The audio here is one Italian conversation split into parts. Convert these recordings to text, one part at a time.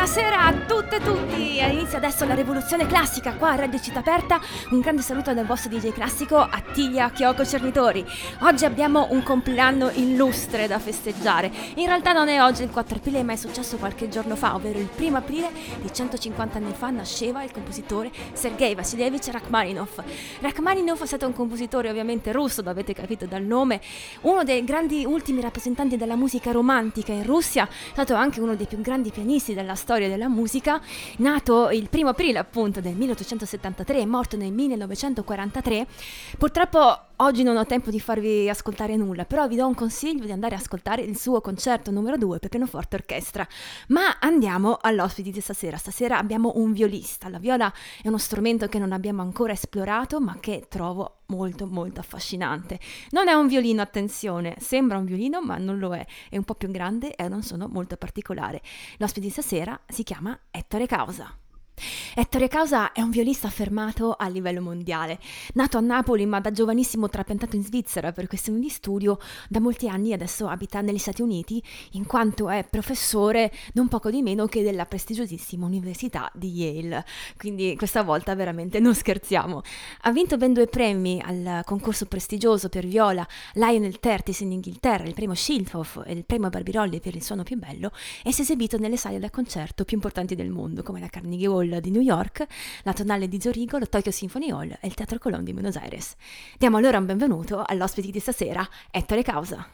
Buonasera a tutte e tutti! Inizia adesso la rivoluzione classica qua a Radio Città Aperta. Un grande saluto dal vostro DJ classico Attilia Chiocco Cernitori. Oggi abbiamo un compleanno illustre da festeggiare. In realtà non è oggi il 4 aprile, ma è successo qualche giorno fa, ovvero il 1 aprile di 150 anni fa nasceva il compositore Sergei Vasilievich Rachmaninov. Rachmaninov è stato un compositore ovviamente russo, lo avete capito dal nome, uno dei grandi ultimi rappresentanti della musica romantica in Russia, è stato anche uno dei più grandi pianisti della storia della musica, nato il 1 aprile appunto del 1873 e morto nel 1943. Purtroppo oggi non ho tempo di farvi ascoltare nulla, però vi do un consiglio di andare a ascoltare il suo concerto numero 2 per pianoforte orchestra. Ma andiamo all'ospite di stasera. Stasera abbiamo un violista. La viola è uno strumento che non abbiamo ancora esplorato, ma che trovo molto molto affascinante. Non è un violino, attenzione, sembra un violino ma non lo è un po' più grande e non sono molto particolare. L'ospite di stasera si chiama Ettore Causa. Ettore Causa è un violista affermato a livello mondiale. Nato a Napoli ma da giovanissimo trapiantato in Svizzera per questioni di studio, da molti anni adesso abita negli Stati Uniti in quanto è professore non poco di meno che della prestigiosissima Università di Yale. Quindi questa volta veramente non scherziamo. Ha vinto ben 2 premi al concorso prestigioso per viola Lionel Curtis in Inghilterra, il premio Schildhoff e il premio Barbirolli per il suono più bello, e si è esibito nelle sale da concerto più importanti del mondo come la Carnegie Hall di New York, la Tonale di Zurigo, lo Tokyo Symphony Hall e il Teatro Colón di Buenos Aires. Diamo allora un benvenuto all'ospite di stasera, Ettore Causa.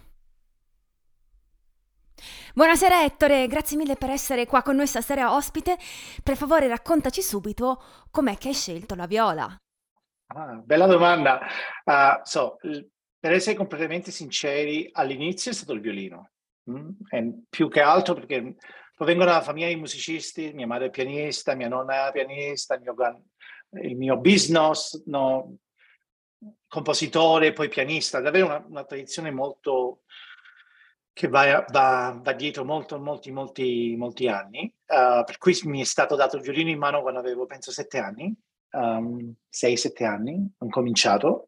Buonasera Ettore, grazie mille per essere qua con noi stasera ospite. Per favore raccontaci subito com'è che hai scelto la viola. Bella domanda. Per essere completamente sinceri, all'inizio è stato il violino. E più che altro perché provengo da una famiglia di musicisti, mia madre è pianista, mia nonna è pianista, il mio business, no, compositore, poi pianista, davvero una tradizione molto che va dietro molti anni, per cui mi è stato dato il violino in mano quando avevo penso 7 anni, 6-7 anni, ho cominciato.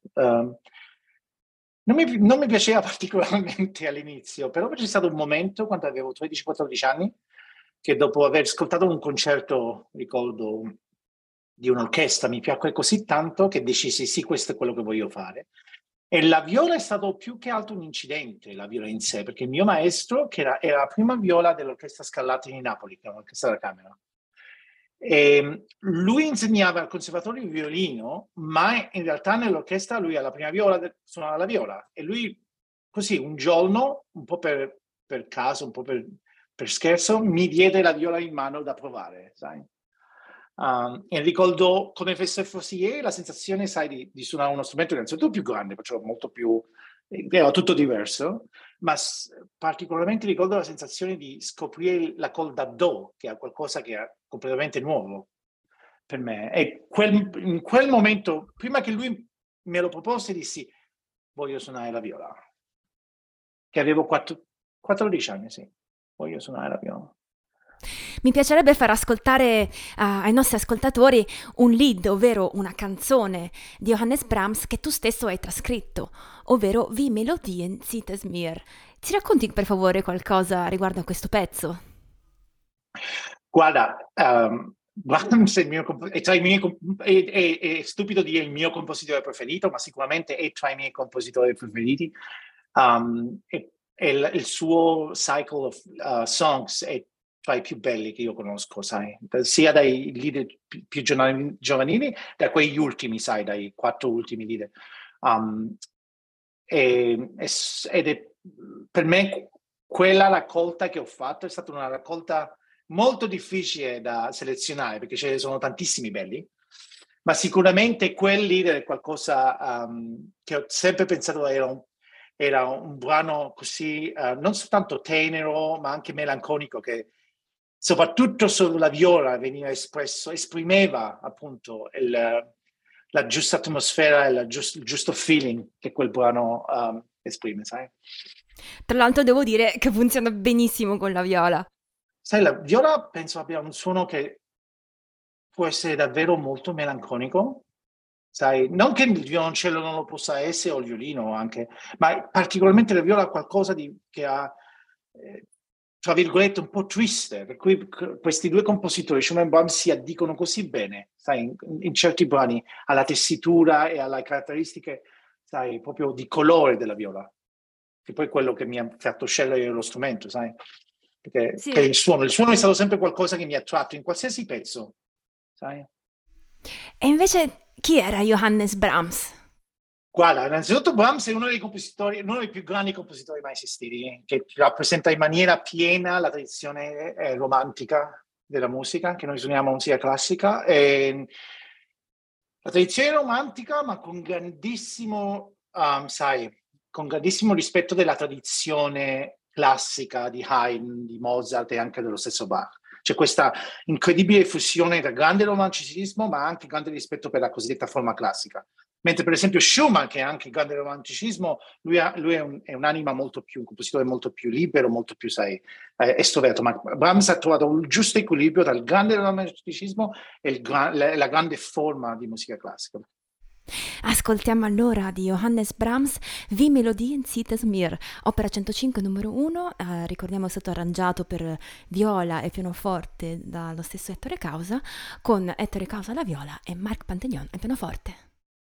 Non mi piaceva particolarmente all'inizio, però c'è stato un momento quando avevo 13-14 anni che dopo aver ascoltato un concerto, ricordo, di un'orchestra, mi piacque così tanto che decisi sì, questo è quello che voglio fare. E la viola è stato più che altro un incidente, la viola in sé, perché il mio maestro, che era la prima viola dell'Orchestra Scarlatti di Napoli, che è un'orchestra da camera, e lui insegnava al conservatorio di violino, ma in realtà nell'orchestra lui alla prima viola suonava la viola. E lui, così, un giorno, un po' per caso, un po' per scherzo, mi diede la viola in mano da provare, sai? E ricordo come se fossi ieri la sensazione, sai, di suonare uno strumento che innanzitutto più grande, facevo molto più, era tutto diverso, ma particolarmente ricordo la sensazione di scoprire la corda do, che è qualcosa che è completamente nuovo per me. E in quel momento, prima che lui me lo propose, dissi, voglio suonare la viola. Che avevo 14 anni, sì. Voglio suonare la viola. Mi piacerebbe far ascoltare ai nostri ascoltatori un lied, ovvero una canzone di Johannes Brahms che tu stesso hai trascritto, ovvero Wie Melodien zieht es mir. Ci racconti per favore qualcosa riguardo a questo pezzo? Guarda, Brahms è stupido dire il mio compositore preferito, ma sicuramente è tra i miei compositori preferiti. Il suo cycle of songs è tra i più belli che io conosco, sai, sia dai leader più giovanili, da quegli ultimi, sai, dai 4 ultimi leader. Ed è per me quella raccolta che ho fatto è stata una raccolta molto difficile da selezionare perché ce ne sono tantissimi belli, ma sicuramente quel leader è qualcosa che ho sempre pensato era un brano così non soltanto tenero ma anche melanconico, che soprattutto sulla viola esprimeva appunto la giusta atmosfera e il giusto feeling che quel brano esprime, sai? Tra l'altro devo dire che funziona benissimo con la viola. Sai, la viola penso abbia un suono che può essere davvero molto melanconico, sai, non che il violoncello non lo possa essere o il violino anche, ma particolarmente la viola ha qualcosa che ha tra virgolette, un po' triste, per cui questi due compositori, Schumann e Brahms, si addicono così bene, sai, in certi brani, alla tessitura e alle caratteristiche, sai, proprio di colore della viola, che poi è quello che mi ha fatto scegliere lo strumento, sai, perché Sì. per il suono è stato sempre qualcosa che mi ha attratto in qualsiasi pezzo, sai. E invece chi era Johannes Brahms? Guarda, innanzitutto Brahms è uno dei più grandi compositori mai esistiti, che rappresenta in maniera piena la tradizione romantica della musica, che noi suoniamo musica classica. E la tradizione romantica, ma con grandissimo, con grandissimo rispetto della tradizione classica di Haydn, di Mozart e anche dello stesso Bach. C'è questa incredibile fusione tra grande romanticismo, ma anche grande rispetto per la cosiddetta forma classica. Mentre per esempio Schumann, che è anche grande romanticismo, lui è un'anima molto più, un compositore molto più libero, molto più, sai, estroverto. Ma Brahms ha trovato il giusto equilibrio tra il grande romanticismo e la grande forma di musica classica. Ascoltiamo allora di Johannes Brahms Wie Melodien zieht es mir, opera 105 numero 1, ricordiamo è stato arrangiato per viola e pianoforte dallo stesso Ettore Causa, con Ettore Causa alla viola e Marc Pantagnon al pianoforte.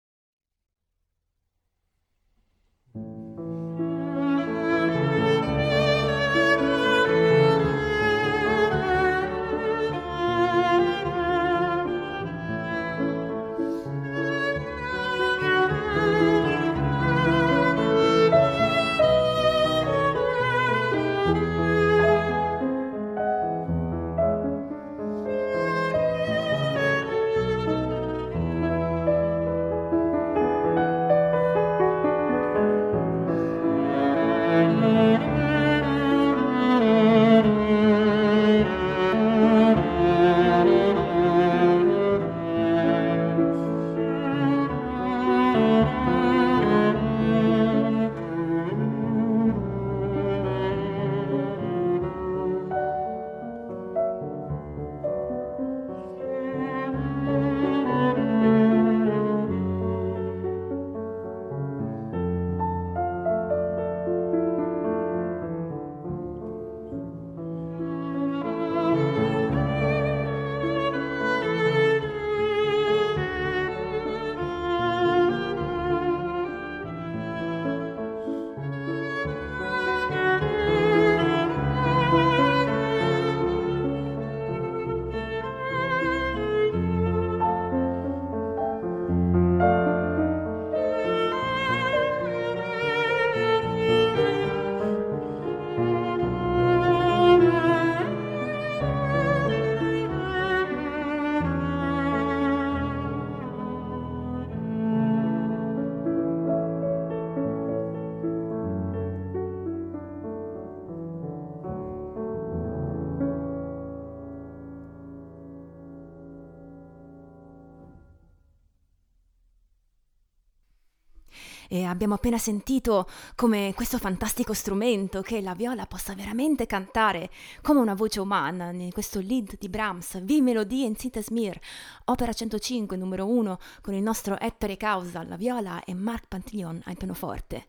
E abbiamo appena sentito come questo fantastico strumento, che la viola possa veramente cantare come una voce umana, in questo lead di Brahms, Wie Melodien zieht es mir, opera 105 numero 1, con il nostro Ettore Causa alla viola e Marc Pantagnon al pianoforte.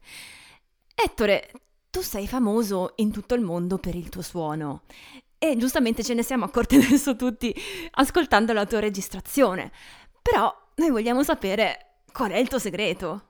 Ettore, tu sei famoso in tutto il mondo per il tuo suono e giustamente ce ne siamo accorti adesso tutti ascoltando la tua registrazione, però noi vogliamo sapere qual è il tuo segreto.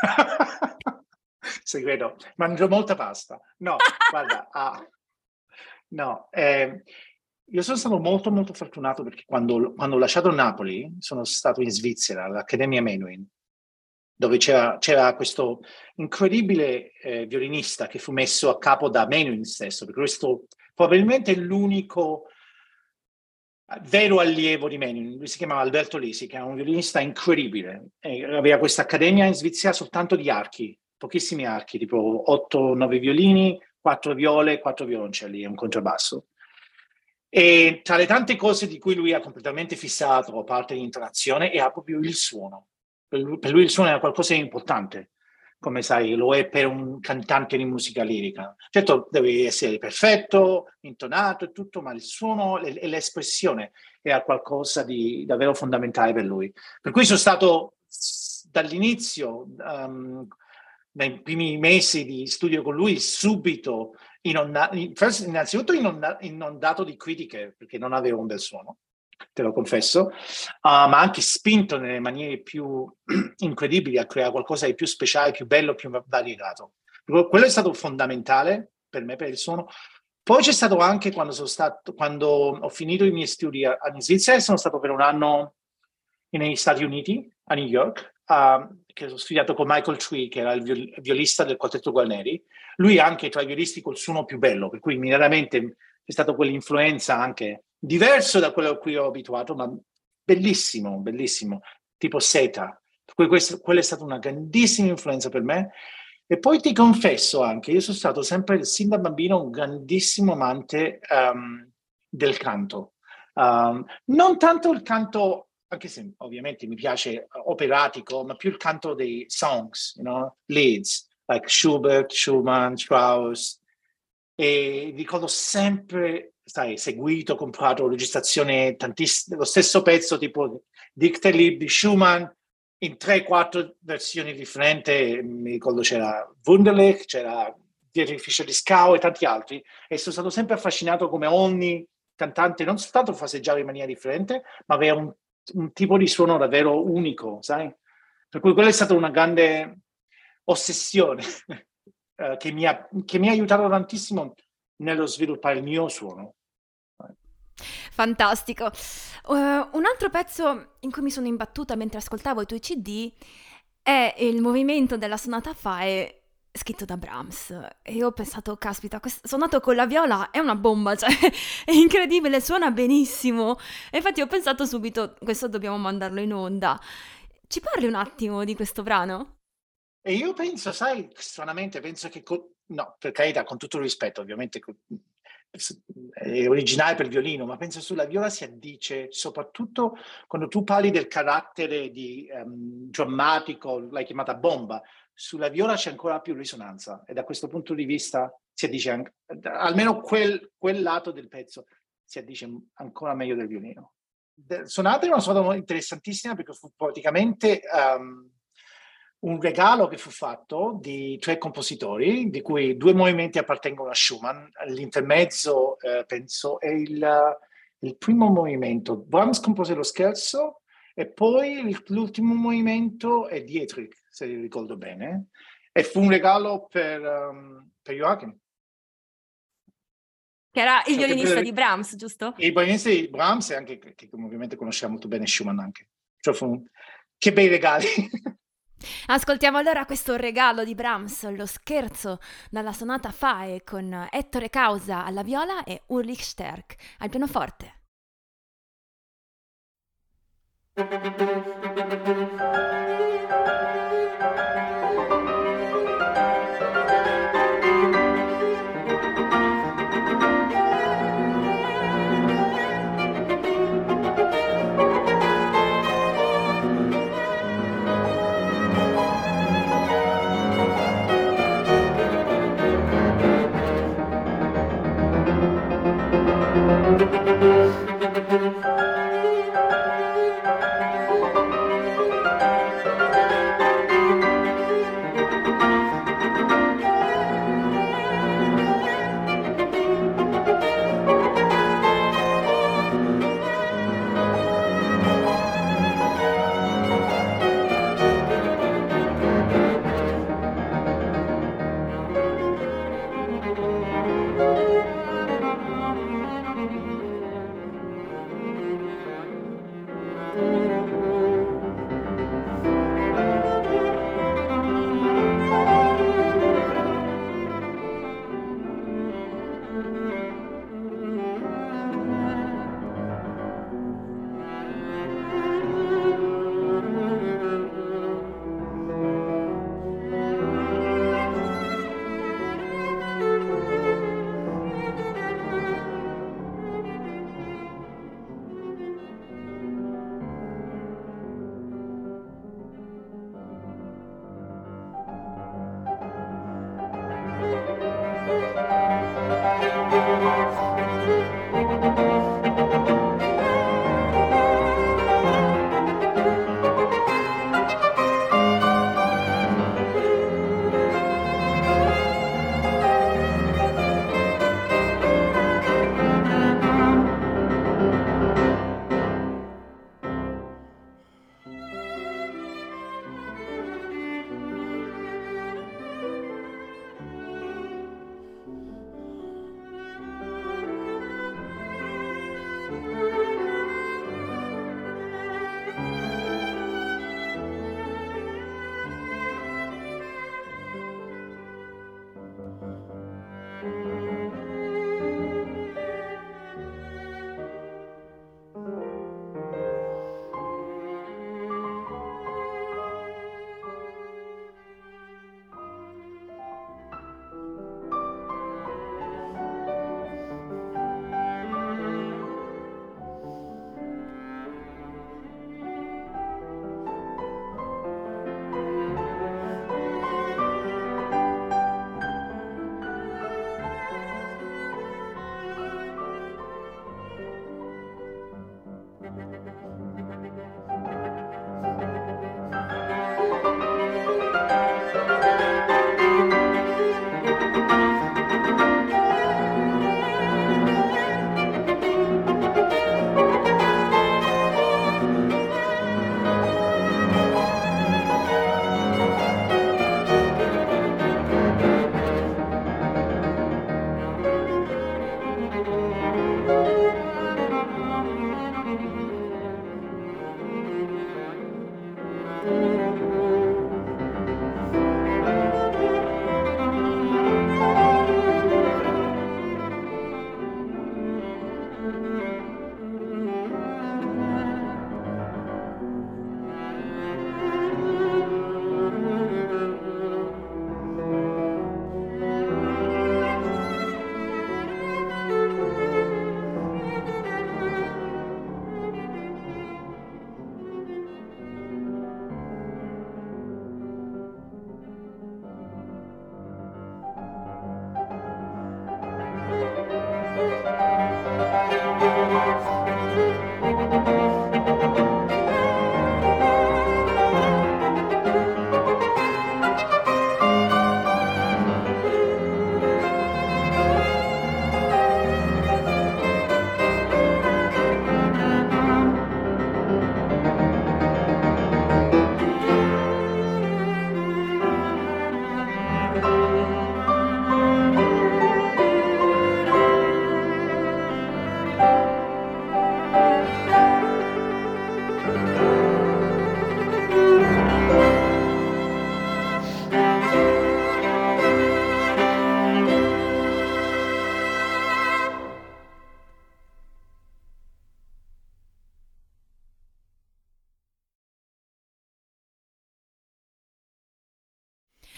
Segreto, mangio molta pasta. No, guarda, no, io sono stato molto molto fortunato perché quando ho lasciato Napoli sono stato in Svizzera, all'Accademia Menuhin, dove c'era questo incredibile violinista che fu messo a capo da Menuhin stesso, perché questo probabilmente è l'unico vero allievo di Menuhin. Lui si chiamava Alberto Lisi, che è un violinista incredibile. Aveva questa accademia in Svizzera soltanto di archi, pochissimi archi, tipo 8-9 violini, 4 viole, 4 violoncelli e un contrabbasso. E tra le tante cose di cui lui ha completamente fissato, a parte l'intonazione, era proprio il suono. Per lui il suono era qualcosa di importante, come sai, lo è per un cantante di musica lirica. Certo, deve essere perfetto, intonato e tutto, ma il suono e l'espressione era qualcosa di davvero fondamentale per lui. Per cui sono stato dall'inizio, nei primi mesi di studio con lui, subito innanzitutto inondato di critiche, perché non avevo un bel suono, te lo confesso, ma anche spinto nelle maniere più incredibili a creare qualcosa di più speciale, più bello, più variegato. Quello è stato fondamentale per me, per il suono. Poi c'è stato anche quando ho finito i miei studi in Svizzera, sono stato per un anno negli Stati Uniti, a New York, che ho studiato con Michael Tree, che era il violista del Quartetto Guarneri. Lui anche tra i violisti col suono più bello, per cui immediatamente c'è stata quell'influenza anche diverso da quello a cui ho abituato, ma bellissimo, bellissimo, tipo Seta. Quella è stata una grandissima influenza per me. E poi ti confesso anche, io sono stato sempre, sin da bambino, un grandissimo amante del canto. Non tanto il canto, anche se ovviamente mi piace operatico, ma più il canto dei songs, leads, like Schubert, Schumann, Strauss. E ricordo sempre, sai, seguito, comprato registrazione, lo stesso pezzo tipo Dichterlied di Schumann, in 3-4 versioni differenti. Mi ricordo c'era Wunderlich, c'era Dietrich Fischer-Dieskau e tanti altri, e sono stato sempre affascinato come ogni cantante non soltanto faseggiava in maniera differente, ma aveva un tipo di suono davvero unico, sai? Per cui quella è stata una grande ossessione che mi ha aiutato tantissimo nello sviluppare il mio suono. Fantastico. Un altro pezzo in cui mi sono imbattuta mentre ascoltavo i tuoi CD è il movimento della sonata Fae scritto da Brahms, e io ho pensato, caspita, suonato con la viola è una bomba, cioè è incredibile, suona benissimo, e infatti ho pensato subito, questo dobbiamo mandarlo in onda. Ci parli un attimo di questo brano? E io penso, sai, stranamente penso che, no, per carità, con tutto il rispetto, ovviamente è originale per il violino, ma penso sulla viola si addice, soprattutto quando tu parli del carattere drammatico, l'hai chiamata bomba, sulla viola c'è ancora più risonanza, e da questo punto di vista si addice anche, almeno quel lato del pezzo si addice ancora meglio del violino. Sonata è una sonata interessantissima, perché fu praticamente un regalo che fu fatto di 3 compositori, di cui 2 movimenti appartengono a Schumann. L'intermezzo, penso, è il primo movimento. Brahms compose lo scherzo, e poi l'ultimo movimento è Dietrich, se ricordo bene, e fu un regalo per Joachim. Che era il violinista di Brahms, giusto? Il violinista di Brahms, e anche che ovviamente conosciamo molto bene Schumann anche. Cioè che bei regali! Ascoltiamo allora questo regalo di Brahms, lo scherzo dalla sonata Fae, con Ettore Causa alla viola e Ulrich Sterk al pianoforte.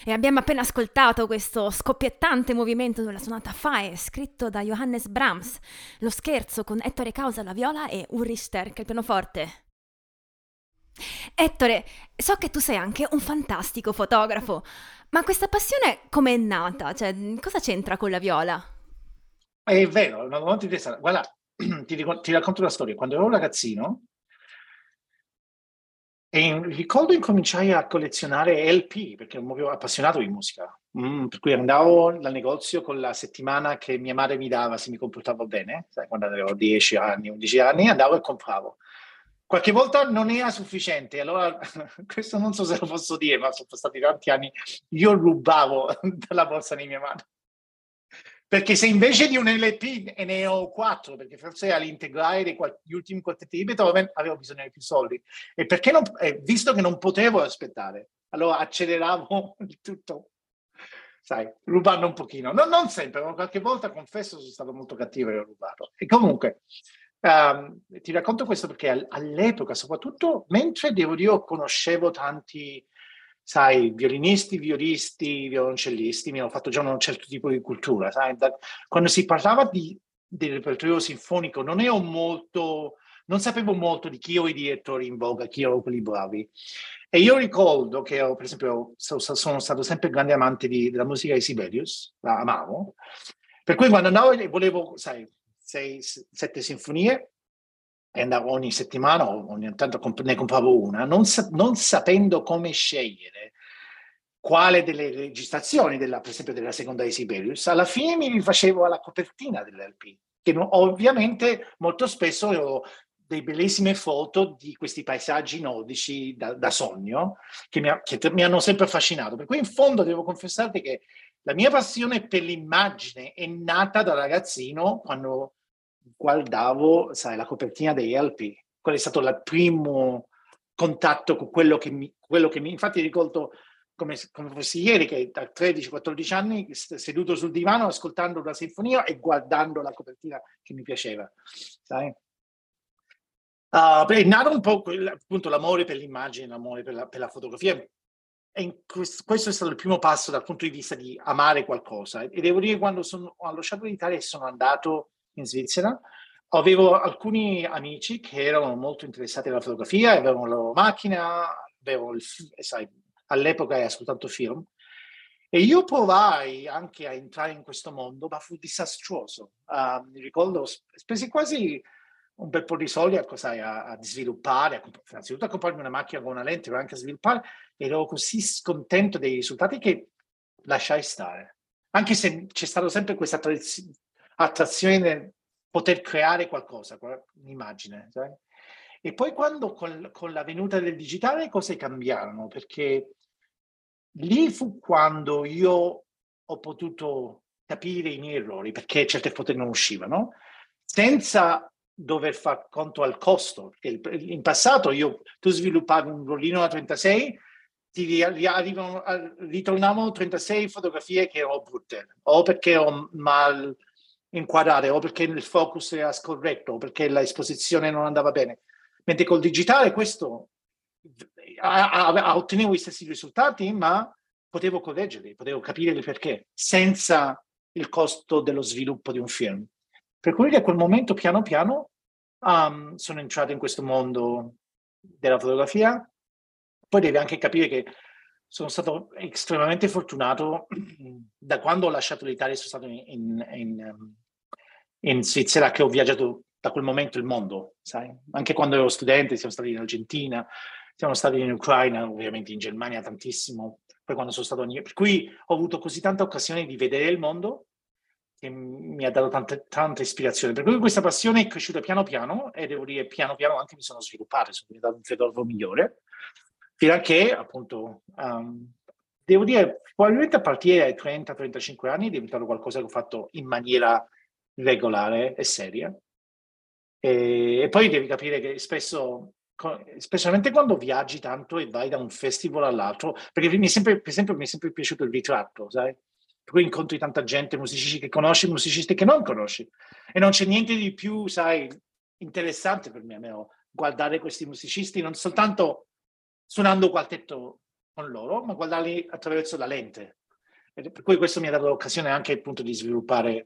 E abbiamo appena ascoltato questo scoppiettante movimento della sonata Fae, scritto da Johannes Brahms, lo scherzo con Ettore Causa alla viola e Ulrich Sterk al pianoforte. Ettore, so che tu sei anche un fantastico fotografo, ma questa passione com'è nata? Cioè, cosa c'entra con la viola? È vero, è una domanda interessante. Guarda, ti racconto una storia. Quando ero un ragazzino, ricordo incominciai a collezionare LP, perché ero proprio appassionato di musica. Per cui andavo al negozio con la settimana che mia madre mi dava se mi comportavo bene, sai, quando avevo 10 anni, 11 anni, andavo e compravo. Qualche volta non era sufficiente, allora questo non so se lo posso dire, ma sono passati tanti anni, io rubavo dalla borsa di mia madre. Perché se invece di un LP ne ho 4, perché forse all'integrale gli ultimi quartetti di Beethoven avevo bisogno di più soldi. E perché non, visto che non potevo aspettare, allora acceleravo il tutto, sai, rubando un pochino. Non sempre, ma qualche volta, confesso, sono stato molto cattivo e ho rubato. E comunque, ti racconto questo perché all'epoca, soprattutto, mentre devo dire, conoscevo tanti, sai, violinisti, violisti, violoncellisti, mi hanno fatto già un certo tipo di cultura, sai? Quando si parlava del repertorio sinfonico non sapevo molto di chi erano i direttori in voga, chi erano quelli bravi. E io ricordo che, per esempio, sono stato sempre grande amante della musica di Sibelius, la amavo, per cui quando andavo e volevo, sai, 6, 7 sinfonie, e andavo ogni settimana, ogni tanto ne compravo una, non sapendo come scegliere quale delle registrazioni, per esempio della seconda di Sibelius, alla fine mi rifacevo alla copertina dell'LP, che ovviamente molto spesso avevo delle bellissime foto di questi paesaggi nordici da sogno, che mi hanno sempre affascinato. Per cui in fondo devo confessarti che la mia passione per l'immagine è nata da ragazzino quando guardavo, sai, la copertina dei LP. Quello è stato il primo contatto con quello che mi infatti ricordo come fossi ieri, che a 13-14 anni seduto sul divano ascoltando una sinfonia e guardando la copertina che mi piaceva, sai? È nato un po' appunto l'amore per l'immagine, l'amore per la fotografia, e questo è stato il primo passo dal punto di vista di amare qualcosa. E devo dire, quando ho lasciato l'Italia e sono andato in Svizzera, avevo alcuni amici che erano molto interessati alla fotografia, avevano la loro macchina, sai, all'epoca era soltanto film, e io provai anche a entrare in questo mondo, ma fu disastroso. Mi ricordo, spesi quasi un bel po' di soldi a sviluppare, innanzitutto a comprarmi una macchina con una lente, ma anche a sviluppare, ed ero così scontento dei risultati che lasciai stare. Anche se c'è stata sempre questa attrazione nel poter creare qualcosa, un'immagine. Sai? E poi quando con la venuta del digitale cose cambiarono, perché lì fu quando io ho potuto capire i miei errori, perché certe foto non uscivano, senza dover far conto al costo. In passato tu sviluppavi un rollino da 36, ritornavano 36 fotografie che erano brutte, o perché erano mal inquadrate, o perché il focus era scorretto, o perché l'esposizione non andava bene. Mentre col digitale questo ottenevo gli stessi risultati, ma potevo correggerli, potevo capire il perché, senza il costo dello sviluppo di un film. Per cui da quel momento, piano piano, sono entrato in questo mondo della fotografia. Poi devi anche capire che sono stato estremamente fortunato. Da quando ho lasciato l'Italia sono stato in Svizzera, che ho viaggiato da quel momento il mondo, sai? Anche quando ero studente siamo stati in Argentina, siamo stati in Ucraina, ovviamente in Germania tantissimo, poi quando sono stato a New York. Per cui ho avuto così tanta occasione di vedere il mondo che mi ha dato tanta ispirazione. Per cui questa passione è cresciuta piano piano, e devo dire piano piano anche mi sono sviluppato, sono diventato un fotografo migliore, fino a che appunto devo dire probabilmente a partire dai 30-35 anni è diventato qualcosa che ho fatto in maniera regolare e seria. E poi devi capire che spesso, specialmente quando viaggi tanto e vai da un festival all'altro, perché per esempio mi è sempre piaciuto il ritratto, sai? Per cui incontri tanta gente, musicisti che conosci, musicisti che non conosci, e non c'è niente di più, sai, interessante per me, almeno guardare questi musicisti non soltanto suonando quartetto con loro, ma guardarli attraverso la lente. E per cui questo mi ha dato l'occasione anche appunto di sviluppare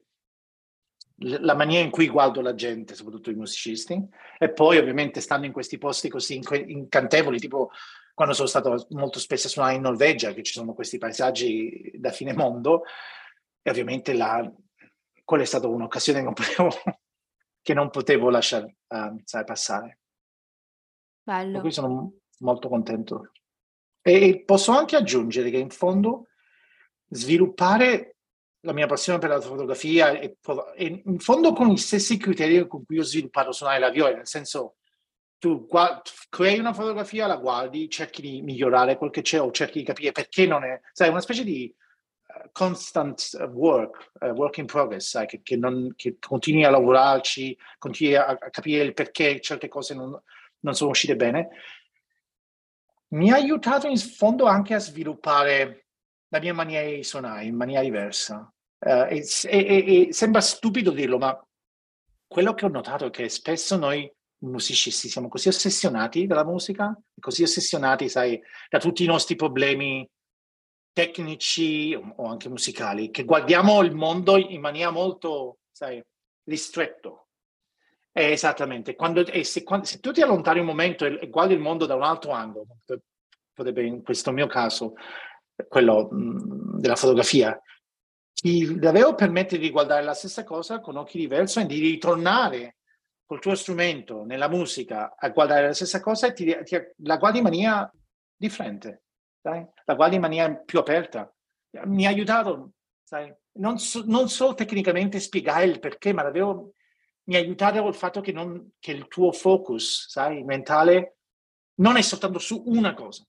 la maniera in cui guardo la gente, soprattutto i musicisti, e poi ovviamente stando in questi posti così incantevoli, tipo quando sono stato molto spesso a suonare in Norvegia, che ci sono questi paesaggi da fine mondo, e ovviamente quella è stata un'occasione che non potevo lasciare passare. Bello. Per cui sono molto contento. E posso anche aggiungere che in fondo sviluppare la mia passione per la fotografia e in fondo con gli stessi criteri con cui ho sviluppato suonare la viola, nel senso tu crei una fotografia, la guardi, cerchi di migliorare quel che c'è o cerchi di capire perché non è, sai, una specie di constant work in progress, sai, che continui a lavorarci, continui a capire il perché certe cose non sono uscite bene. Mi ha aiutato in fondo anche a sviluppare la mia maniera di suonare in maniera diversa. E sembra stupido dirlo, ma quello che ho notato è che spesso noi musicisti siamo così ossessionati dalla musica, così ossessionati, sai, da tutti i nostri problemi tecnici o anche musicali, che guardiamo il mondo in maniera molto, sai, ristretto. Esattamente. Se tu ti allontani un momento e guardi il mondo da un altro angolo, potrebbe in questo mio caso, quello della fotografia, ti davvero permette di guardare la stessa cosa con occhi diversi e di ritornare col tuo strumento nella musica a guardare la stessa cosa e la guardi in maniera differente, sai? La guardi in maniera più aperta. Mi ha aiutato, sai? Non solo tecnicamente spiegare il perché, ma davvero mi ha aiutato il fatto che il tuo focus, sai, mentale non è soltanto su una cosa.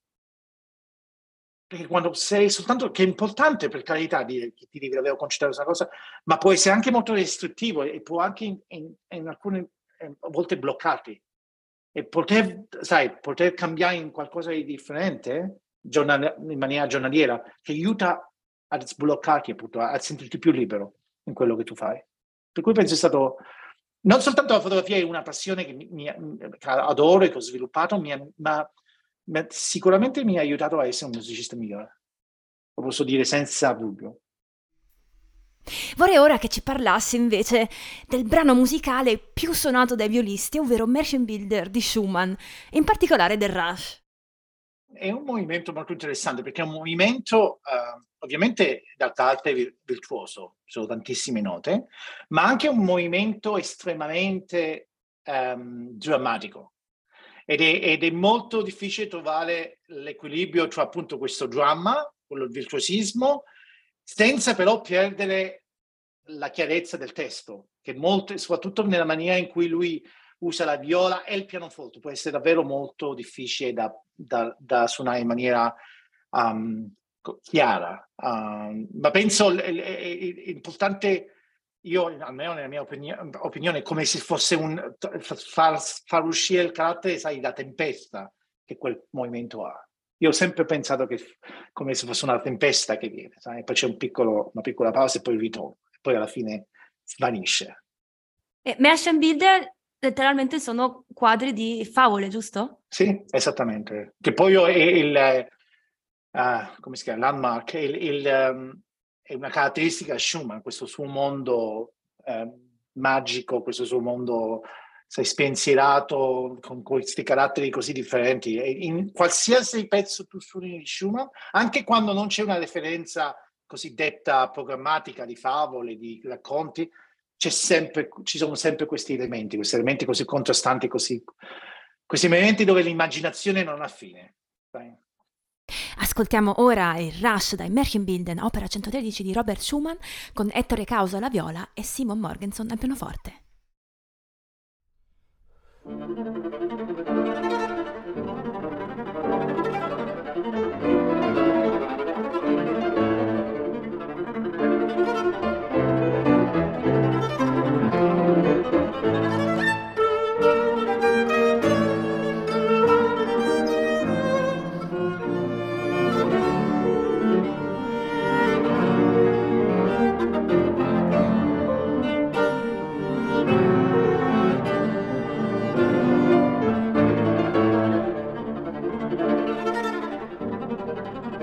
Perché quando sei soltanto, che è importante per carità dire che ti devi davvero concentrare su una cosa, ma può essere anche molto restrittivo e può anche in alcune volte bloccarti. E poter cambiare in qualcosa di differente in maniera giornaliera, che aiuta a sbloccarti, appunto, a sentirti più libero in quello che tu fai. Per cui penso è stato, non soltanto la fotografia è una passione che adoro e che ho sviluppato, ma sicuramente mi ha aiutato a essere un musicista migliore. Lo posso dire senza dubbio. Vorrei ora che ci parlassi invece del brano musicale più suonato dai violisti, ovvero Märchenbilder di Schumann, in particolare del Rush. È un movimento molto interessante perché è un movimento ovviamente d'arte virtuoso, ci sono tantissime note, ma anche un movimento estremamente drammatico. Ed è molto difficile trovare l'equilibrio tra appunto questo dramma, quello virtuosismo, senza però perdere la chiarezza del testo, che soprattutto nella maniera in cui lui usa la viola e il pianoforte, può essere davvero molto difficile da suonare in maniera chiara. Ma penso l'importante, almeno nella mia opinione, è come se fosse far uscire il carattere, sai, da tempesta che quel movimento ha. Io ho sempre pensato che come se fosse una tempesta che viene, sai? Poi c'è una piccola pausa e poi ritorna, e poi alla fine svanisce. Märchenbilder letteralmente sono quadri di favole, giusto? Sì, esattamente. Che poi è come si chiama? Landmark, è una caratteristica di Schumann, questo suo mondo magico, questo suo mondo, sei spensierato, con questi caratteri così differenti. E in qualsiasi pezzo tu suoni di Schumann, anche quando non c'è una referenza cosiddetta programmatica di favole, di racconti, ci sono sempre questi elementi così contrastanti, questi elementi dove l'immaginazione non ha fine. Ascoltiamo ora il Rush dai Märchenbilder, opera 113 di Robert Schumann, con Ettore Causa alla viola e Simon Morgenson al pianoforte.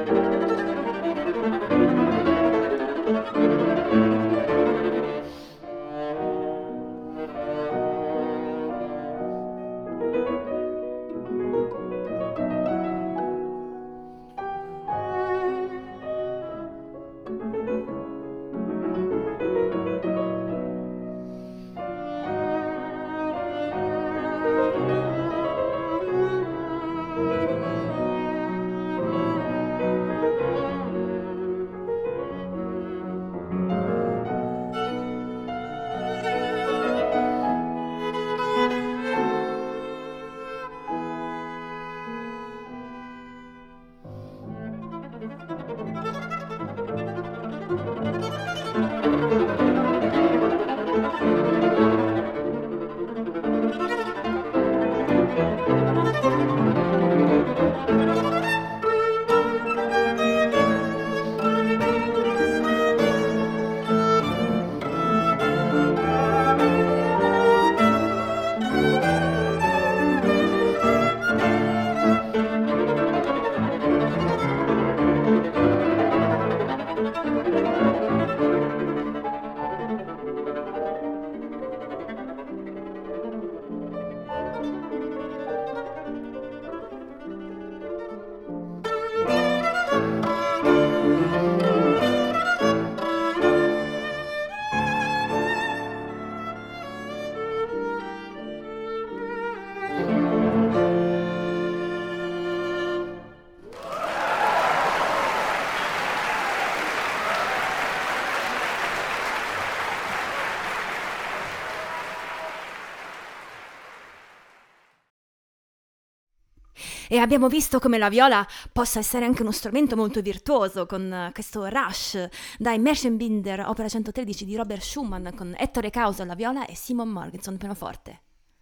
E abbiamo visto come la viola possa essere anche uno strumento molto virtuoso con questo Rush dai Märchenbinder, opera 113 di Robert Schumann, con Ettore Causa alla viola e Simon Morgenson pianoforte.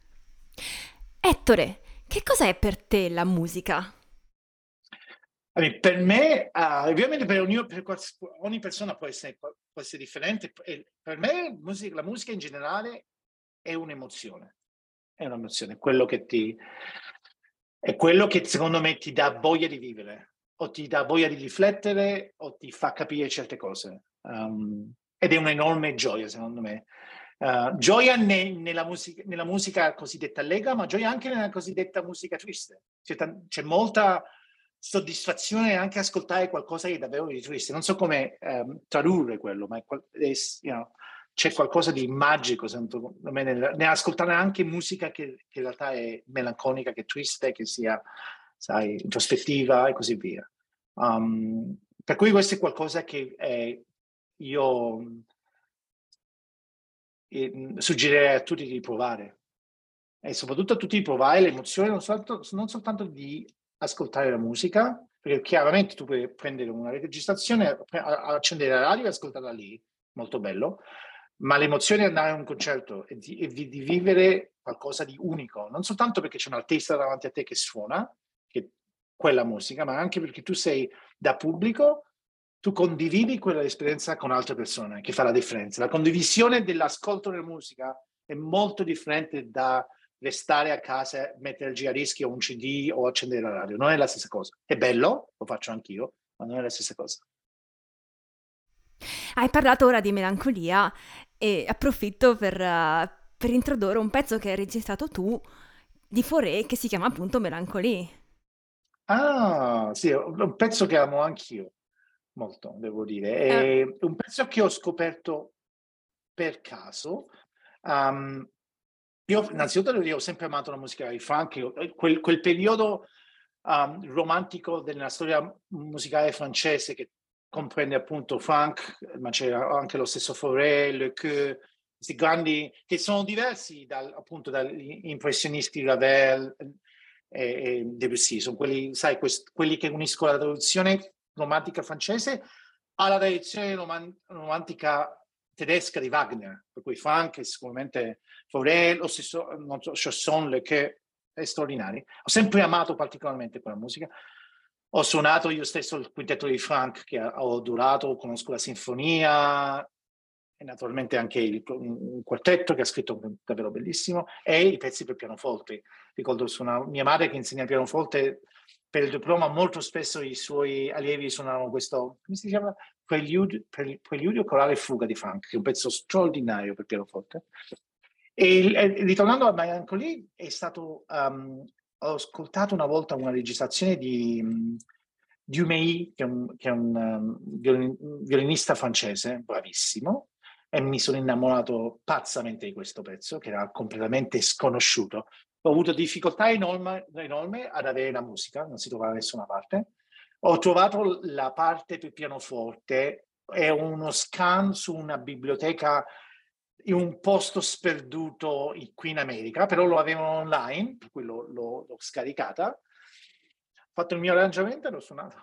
Ettore, che cos'è per te la musica? Per me, ovviamente ogni persona può essere differente. E per me la musica in generale è un'emozione. È un'emozione, è quello che secondo me ti dà voglia di vivere, o ti dà voglia di riflettere, o ti fa capire certe cose. Ed è un'enorme gioia, secondo me. Gioia nella musica cosiddetta allegra, ma gioia anche nella cosiddetta musica triste. C'è molta soddisfazione anche ascoltare qualcosa che è davvero di triste. Non so come tradurre quello, ma c'è qualcosa di magico secondo me nell'ascoltare anche musica che in realtà è melanconica, che è triste, che sia, sai, introspettiva e così via. Per cui questo è qualcosa che io suggerirei a tutti di provare, e soprattutto a tutti di provare l'emozione non soltanto di ascoltare la musica, perché chiaramente tu puoi prendere una registrazione, accendere la radio e ascoltarla lì, molto bello, ma l'emozione di andare a un concerto e di vivere qualcosa di unico, non soltanto perché c'è un artista davanti a te che suona quella musica, ma anche perché tu sei da pubblico, tu condividi quella esperienza con altre persone, che fa la differenza. La condivisione dell'ascolto della musica è molto differente da restare a casa, mettere il giradischi o un CD o accendere la radio. Non è la stessa cosa. È bello, lo faccio anch'io, ma non è la stessa cosa. Hai parlato ora di melancolia e approfitto per introdurre un pezzo che hai registrato tu di Fauré che si chiama appunto Melancolie. Ah, sì, è un pezzo che amo anch'io, molto, devo dire. È un pezzo che ho scoperto per caso. Io innanzitutto ho sempre amato la musica di Frank, quel periodo romantico della storia musicale francese che comprende appunto Frank, ma c'era anche lo stesso Fauré, Lequeux, questi grandi che sono diversi appunto dagli impressionisti Ravel e Debussy, sono quelli, sai, quelli che uniscono la tradizione romantica francese alla tradizione romantica tedesca di Wagner, per cui Frank è sicuramente Fauré, lo stesso Chausson, che è straordinario. Ho sempre amato particolarmente quella musica. Ho suonato io stesso il quintetto di Frank, che ho adorato, conosco la sinfonia, e naturalmente anche un quartetto che ha scritto davvero bellissimo, e i pezzi per pianoforte. Ricordo mia madre che insegna pianoforte per il diploma molto spesso i suoi allievi suonavano questo, come si chiama? Preludio corale fuga di Franck, che è un pezzo straordinario per pianoforte. E ritornando a Melancolie, ho ascoltato una volta una registrazione di Duméi, che è un violinista francese, bravissimo, e mi sono innamorato pazzamente di questo pezzo, che era completamente sconosciuto. Ho avuto difficoltà enorme ad avere la musica, non si trovava da nessuna parte. Ho trovato la parte per pianoforte, è uno scan su una biblioteca in un posto sperduto qui in America, però lo avevano online, per cui l'ho scaricata, ho fatto il mio arrangiamento e l'ho suonato.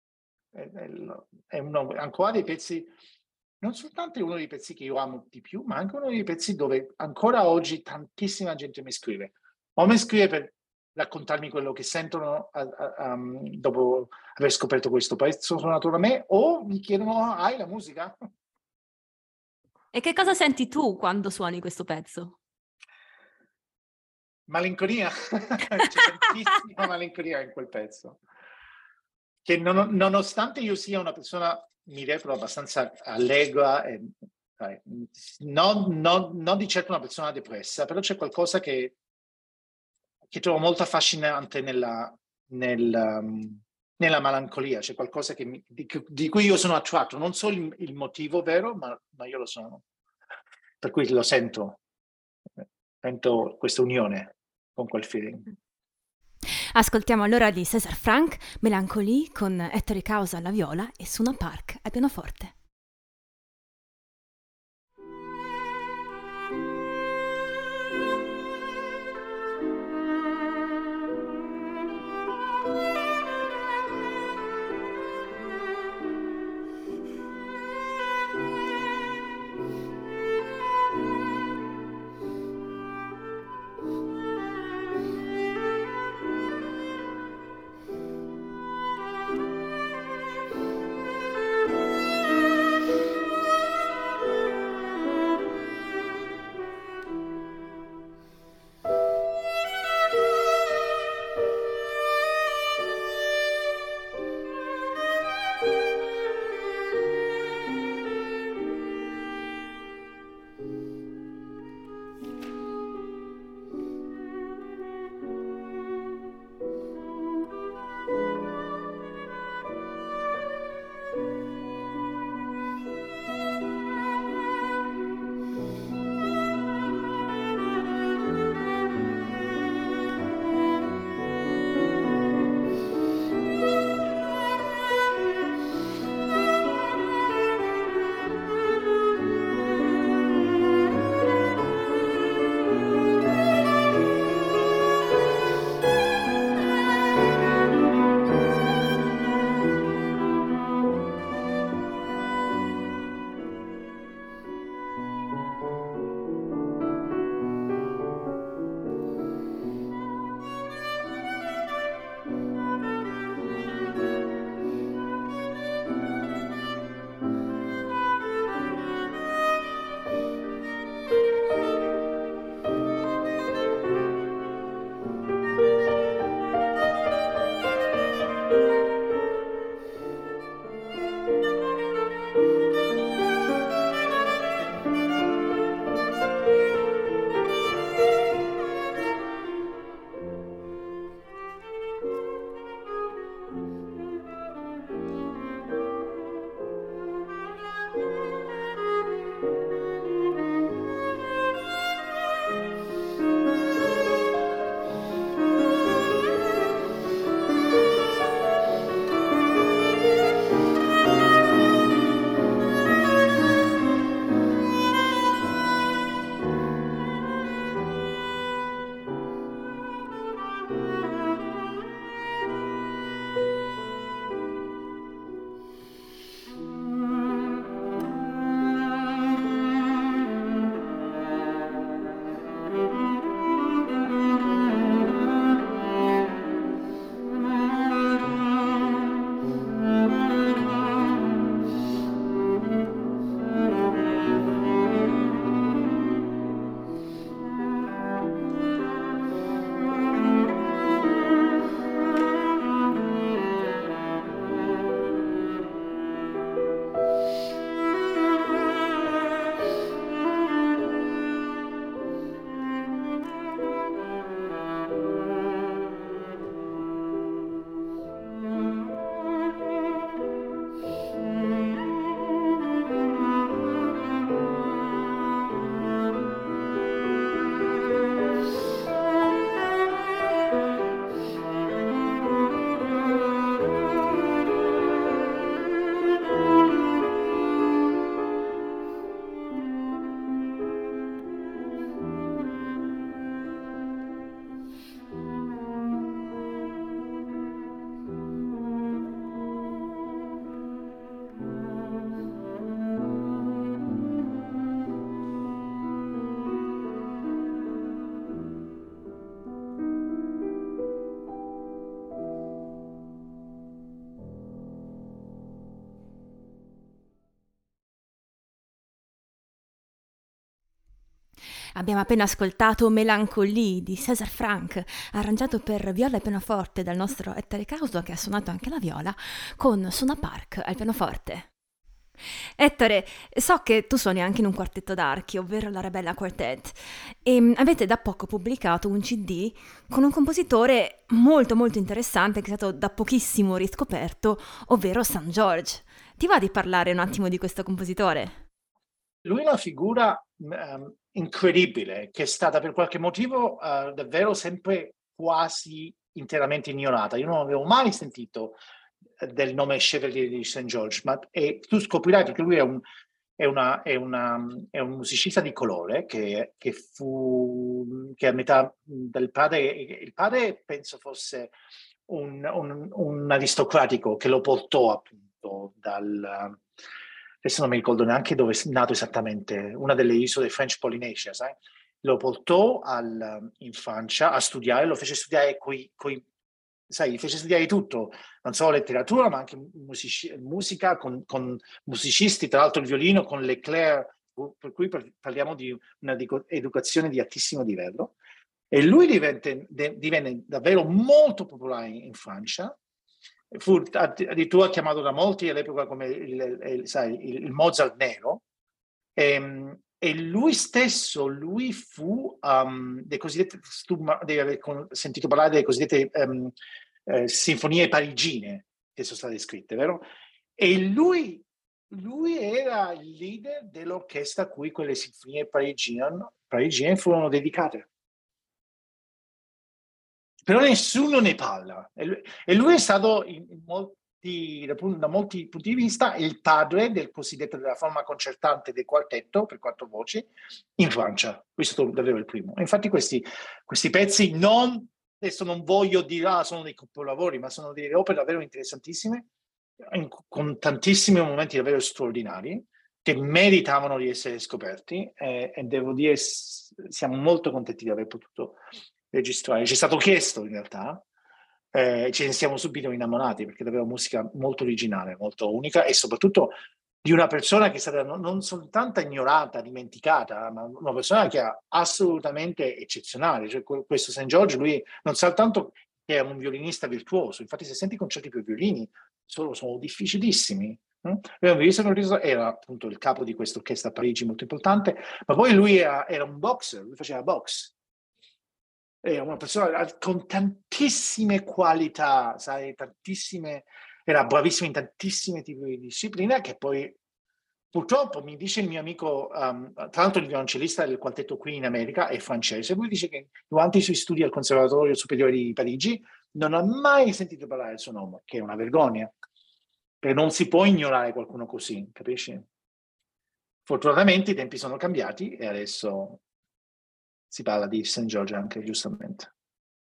Ancora dei pezzi, non soltanto è uno dei pezzi che io amo di più, ma anche uno dei pezzi dove ancora oggi tantissima gente mi scrive. O mi scrive per raccontarmi quello che sentono dopo aver scoperto questo pezzo suonato da me, o mi chiedono, hai la musica? E che cosa senti tu quando suoni questo pezzo? Malinconia. C'è tantissima malinconia in quel pezzo. Che nonostante io sia una persona, mi reputo abbastanza allegra, non di certo una persona depressa, però c'è qualcosa che trovo molto affascinante nella malinconia, c'è qualcosa di cui io sono attratto, non so il motivo vero, ma io lo sono. Per cui lo sento questa unione con quel feeling. Ascoltiamo allora di César Franck, Melancolie, con Ettore Causa alla viola e Suna Park al pianoforte. Abbiamo appena ascoltato Mélancolie di César Franck, arrangiato per viola e pianoforte dal nostro Ettore Causo, che ha suonato anche la viola, con Suna Park al pianoforte. Ettore, so che tu suoni anche in un quartetto d'archi, ovvero la Rabella Quartet, e avete da poco pubblicato un CD con un compositore molto molto interessante che è stato da pochissimo riscoperto, ovvero St. George. Ti va di parlare un attimo di questo compositore? Lui è una figura incredibile, che è stata per qualche motivo davvero sempre quasi interamente ignorata. Io non avevo mai sentito del nome Chevalier di St. George, e tu scoprirai perché lui è un musicista di colore che a metà del padre. Il padre penso fosse un aristocratico che lo portò appunto adesso non mi ricordo neanche dove è nato esattamente, una delle isole French Polynesia, sai? Lo portò in Francia a studiare, lo fece studiare sai, fece studiare tutto, non solo letteratura, ma anche musica con musicisti, tra l'altro il violino con Leclerc, per cui parliamo di una educazione di altissimo livello. E lui divenne davvero molto popolare in Francia, fu addirittura chiamato da molti all'epoca come il Mozart nero, e lui stesso, fu dei cosiddetti, devi aver sentito parlare delle cosiddette sinfonie parigine che sono state scritte, vero? E lui era il leader dell'orchestra a cui quelle sinfonie parigine furono dedicate. Però nessuno ne parla. E lui è stato, da molti punti di vista, il padre della forma concertante del quartetto per quattro voci in Francia. Questo è davvero il primo. E infatti questi pezzi adesso non voglio dire sono dei capolavori, ma sono delle opere davvero interessantissime, con tantissimi momenti davvero straordinari, che meritavano di essere scoperti, e devo dire siamo molto contenti di aver potuto registrare. Ci è stato chiesto in realtà, ce ne siamo subito innamorati perché è davvero musica molto originale, molto unica, e soprattutto di una persona che è stata non soltanto ignorata, dimenticata, ma una persona che è assolutamente eccezionale. Cioè, questo St. George, lui non soltanto che è un violinista virtuoso, infatti se senti i concerti per violini sono difficilissimi. Era appunto il capo di questa orchestra a Parigi molto importante, ma poi lui era un boxer, lui faceva box. È una persona con tantissime qualità, sai, era bravissimo in tantissime tipi di discipline, che poi purtroppo mi dice il mio amico, tra l'altro il violoncellista del quartetto qui in America è francese, lui dice che durante i suoi studi al Conservatorio Superiore di Parigi non ha mai sentito parlare del suo nome, che è una vergogna, perché non si può ignorare qualcuno così, capisci? Fortunatamente i tempi sono cambiati e adesso si parla di St. George anche, giustamente.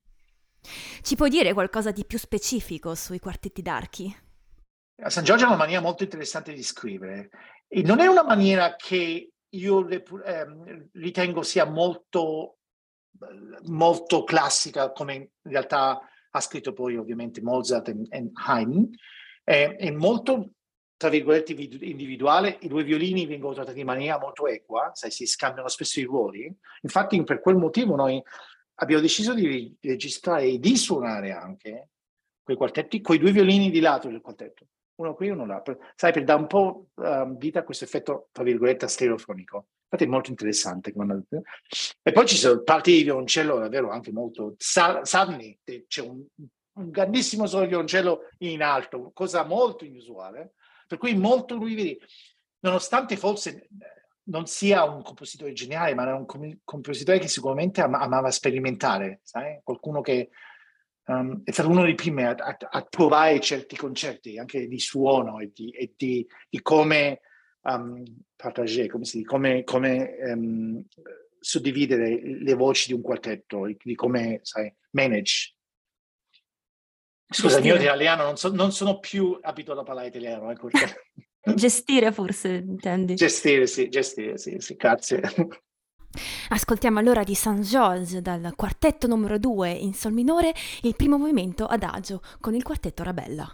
Ci puoi dire qualcosa di più specifico sui quartetti d'archi? St. George ha una maniera molto interessante di scrivere, e non è una maniera che io ritengo sia molto, molto classica, come in realtà ha scritto poi ovviamente Mozart e Haydn. È molto, tra virgolette, individuale. I due violini vengono trattati in maniera molto equa, sai, si scambiano spesso i ruoli. Infatti per quel motivo noi abbiamo deciso di registrare e di suonare anche quei quartetti con i due violini di lato del quartetto, uno qui e uno là, sai, per dare un po' vita a questo effetto, tra virgolette, stereofonico. Infatti è molto interessante. E poi ci sono parti di violoncello davvero anche molto suddenly, c'è un grandissimo solo violoncello in alto, cosa molto inusuale, per cui molto lui, vedi, nonostante forse non sia un compositore geniale, ma era un compositore che sicuramente amava sperimentare, sai? Qualcuno che è stato uno dei primi a provare certi concerti, anche di suono e di come partager, come suddividere le voci di un quartetto, di come, sai, manage. Scusa, il mio italiano, non sono più abituato a parlare italiano. Gestire forse, intendi? Gestire, sì, grazie. Ascoltiamo allora di St. George dal quartetto numero 2 in sol minore, il primo movimento adagio con il quartetto Rabella.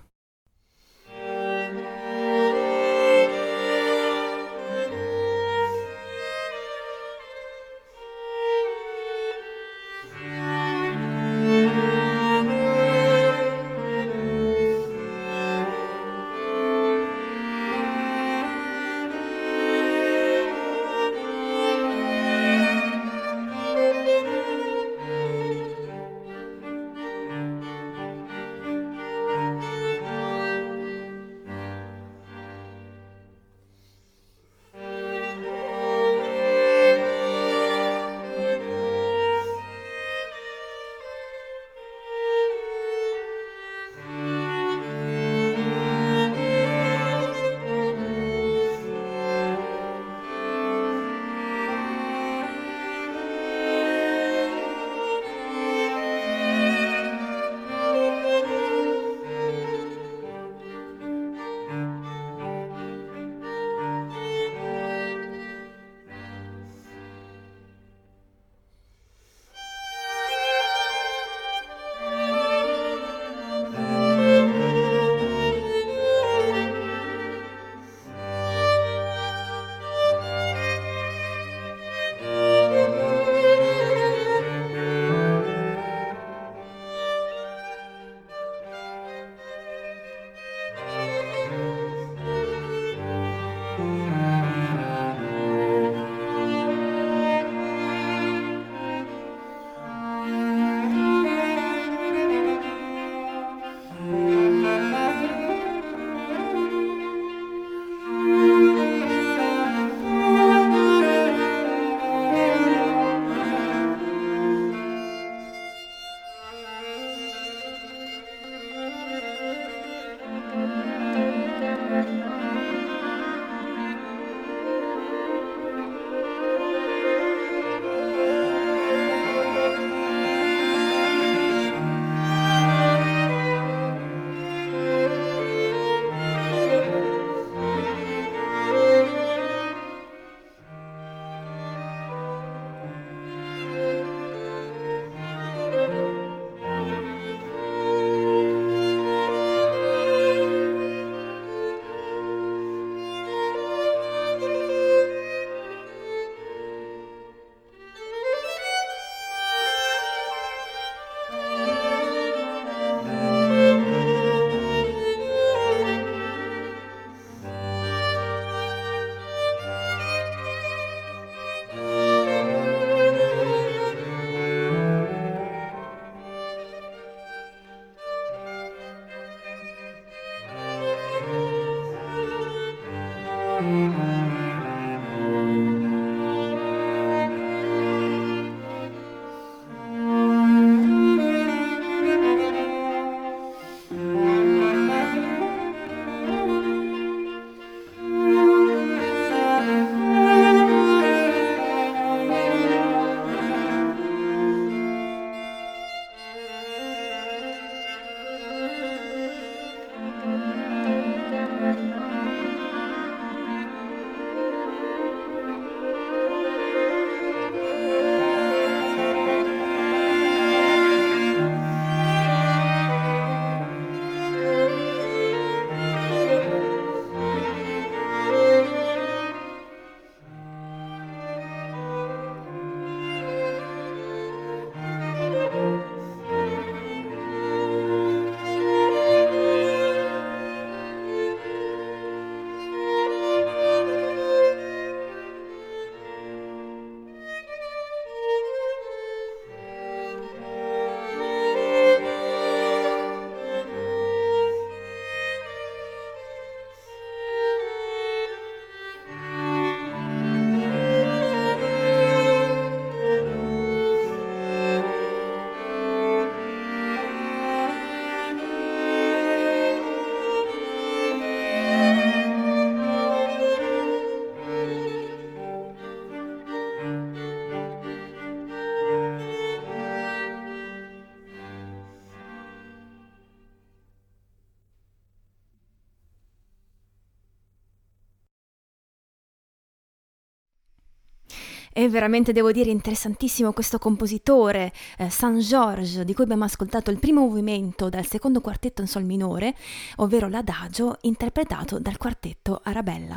È veramente, devo dire, interessantissimo questo compositore, Saint-Georges, di cui abbiamo ascoltato il primo movimento dal secondo quartetto in sol minore, ovvero l'Adagio, interpretato dal quartetto Arabella.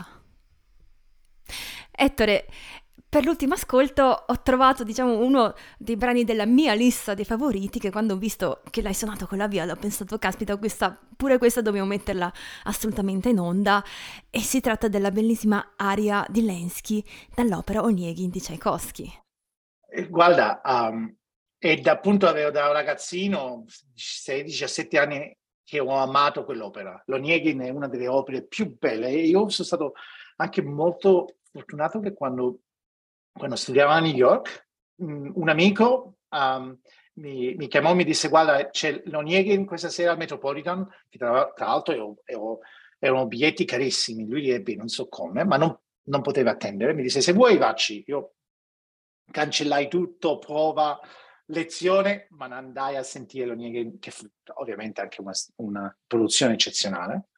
Ettore, per l'ultimo ascolto ho trovato, uno dei brani della mia lista dei favoriti, che quando ho visto che l'hai suonato con la viola ho pensato, caspita, pure questa dobbiamo metterla assolutamente in onda, e si tratta della bellissima aria di Lenski dall'opera Onegin di Tchaikovsky. Guarda, e appunto avevo da ragazzino, 16-17 anni, che ho amato quell'opera. L'Onegin è una delle opere più belle, e io sono stato anche molto fortunato che quando studiavo a New York, un amico mi chiamò, mi disse: guarda, c'è l'Onegin questa sera al Metropolitan, che tra l'altro erano biglietti carissimi. Lui ebbe, non so come, ma non poteva attendere. Mi disse: se vuoi vacci. Io cancellai tutto, prova, lezione, ma non andai a sentire l'Onegin, che fu ovviamente anche una produzione eccezionale.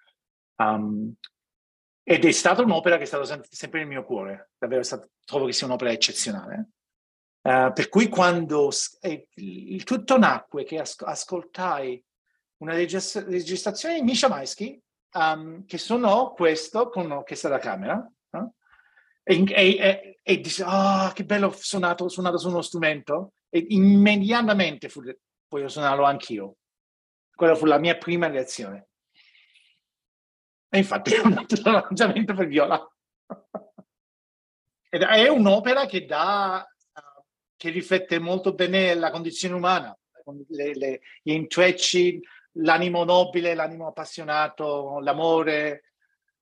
Ed è stata un'opera che è stata sempre nel mio cuore, davvero trovo che sia un'opera eccezionale. Per cui quando il tutto nacque che ascoltai una registrazione di Misha Maisky, che suonò questo con un'orchestra da camera, e disse: che bello, suonato su uno strumento, e immediatamente voglio suonarlo anch'io. Quella fu la mia prima reazione. E infatti ho dato l'arrangiamento per viola. Ed è un'opera che riflette molto bene la condizione umana, gli intrecci, l'animo nobile, l'animo appassionato, l'amore,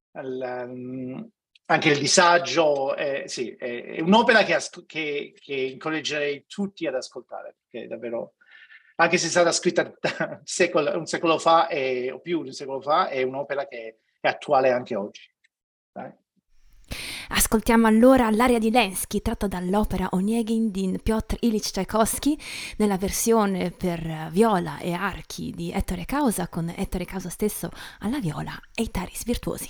anche il disagio. Sì, è un'opera che incoraggerei tutti ad ascoltare, perché davvero, anche se è stata scritta un secolo fa o più di un secolo fa, è un'opera che è attuale anche oggi. Dai. Ascoltiamo allora l'aria di Lenski, tratta dall'opera Onegin di Piotr Ilyich Tchaikovsky, nella versione per viola e archi di Ettore Causa, con Ettore Causa stesso alla viola e i taris virtuosi.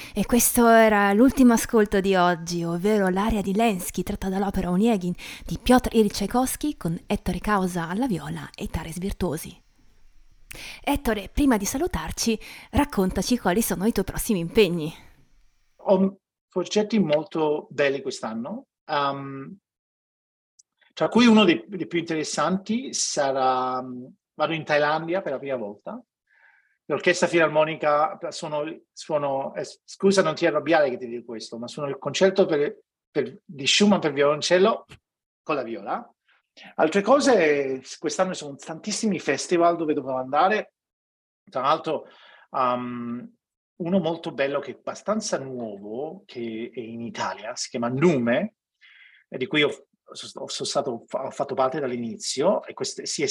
E questo era l'ultimo ascolto di oggi, ovvero l'aria di Lenski tratta dall'opera Onegin di Piotr Ilyich Tchaikovsky con Ettore Causa alla viola e Tares Virtuosi. Ettore, prima di salutarci, raccontaci quali sono i tuoi prossimi impegni. Ho progetti molto belli quest'anno, tra cui uno dei più interessanti sarà, vado in Thailandia per la prima volta. L'Orchestra Filarmonica scusa non ti arrabbiare che ti dico questo, ma sono il concerto di Schumann per violoncello con la viola. Altre cose, quest'anno ci sono tantissimi festival dove dovrò andare, tra l'altro uno molto bello che è abbastanza nuovo, che è in Italia, si chiama Nume, di cui ho fatto parte dall'inizio, e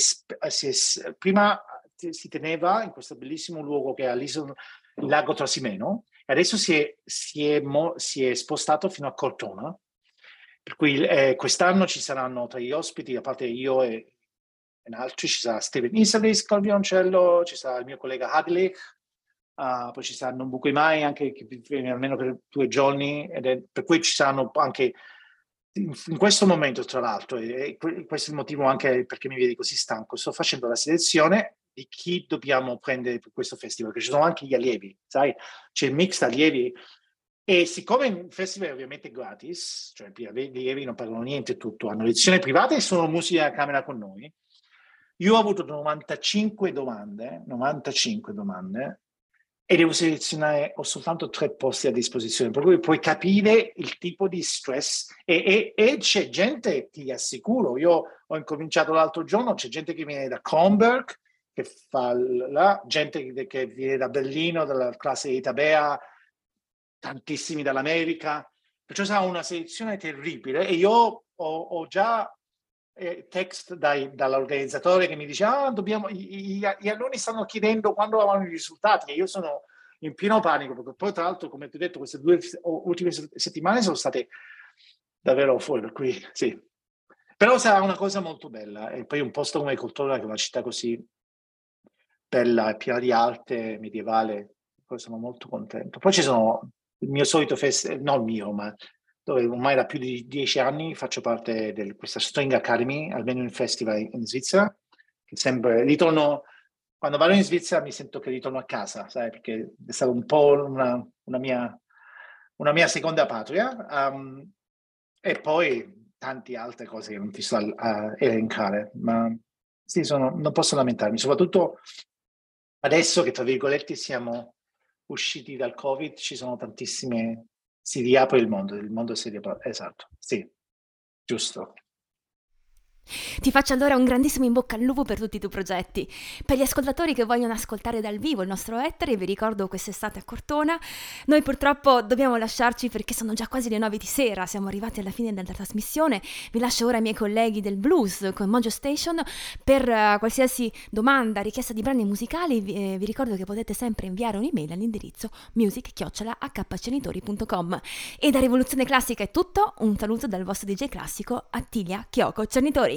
prima si teneva in questo bellissimo luogo che è il lago Trasimeno, e adesso si è spostato fino a Cortona, per cui quest'anno ci saranno tra gli ospiti, a parte io e altri, ci sarà Steven Isalis col violoncello, ci sarà il mio collega Hadlich, poi ci sarà Non Buco Mai, anche che viene almeno per 2 giorni, per cui ci saranno anche in questo momento, tra l'altro, e questo è il motivo anche perché mi vedi così stanco, sto facendo la selezione di chi dobbiamo prendere per questo festival, perché ci sono anche gli allievi, sai? C'è il mix allievi, e siccome il festival è ovviamente gratis, cioè gli allievi non pagano niente, tutto, hanno lezioni private e sono musica a camera con noi, io ho avuto 95 domande, e devo selezionare, ho soltanto 3 posti a disposizione, per cui puoi capire il tipo di stress, e c'è gente, ti assicuro, io ho incominciato l'altro giorno, c'è gente che viene da Kronberg, che fa gente che viene da Berlino, dalla classe di Tabea, tantissimi dall'America, perciò sarà una selezione terribile, e io ho già text dall'organizzatore che mi dice gli alunni stanno chiedendo quando avranno i risultati, e io sono in pieno panico, perché poi tra l'altro, come ti ho detto, queste 2 ultime settimane sono state davvero fuori, per cui sì. Però sarà una cosa molto bella, e poi un posto come Cortona, che è una città così bella e piena di arte medievale, poi sono molto contento. Poi ci sono il mio solito festival, non mio, ma dove ormai da più di 10 anni faccio parte di questa String Academy, almeno in festival in Svizzera, che sempre ritorno, quando vado in Svizzera mi sento che ritorno a casa, sai, perché è stata un po' una mia seconda patria, e poi tante altre cose che non ti sto a elencare, ma sì, non posso lamentarmi, soprattutto adesso che, tra virgolette, siamo usciti dal Covid, ci sono tantissime... Si riapre il mondo si riapre, esatto, sì, giusto. Ti faccio allora un grandissimo in bocca al lupo per tutti i tuoi progetti. Per gli ascoltatori che vogliono ascoltare dal vivo il nostro Ettore, vi ricordo quest'estate a Cortona. Noi purtroppo dobbiamo lasciarci perché sono già quasi le 9 di sera, siamo arrivati alla fine della trasmissione. Vi lascio ora ai miei colleghi del blues con Mojo Station. Per qualsiasi domanda, richiesta di brani musicali, vi ricordo che potete sempre inviare un'email all'indirizzo music@hcenitori.com. E da Rivoluzione Classica è tutto, un saluto dal vostro DJ classico Attilia Chioco Cernitori.